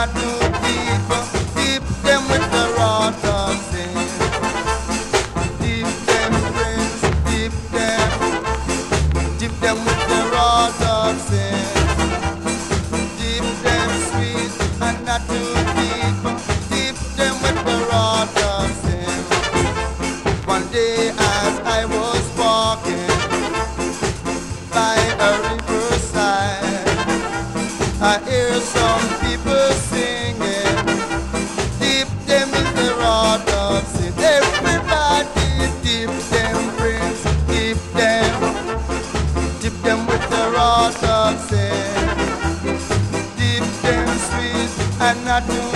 not too deep. Dip them with the rod of sin. Dip them, friends, dip them with the rod of sin. Dip them sweet and not too deep. Dip them with the rod of sin. One day as I was walking by a riverside, I hear some people singing, dip them in the rod of sin. Everybody dip them, friends, dip them with the rod of sin. Dip them sweet and not too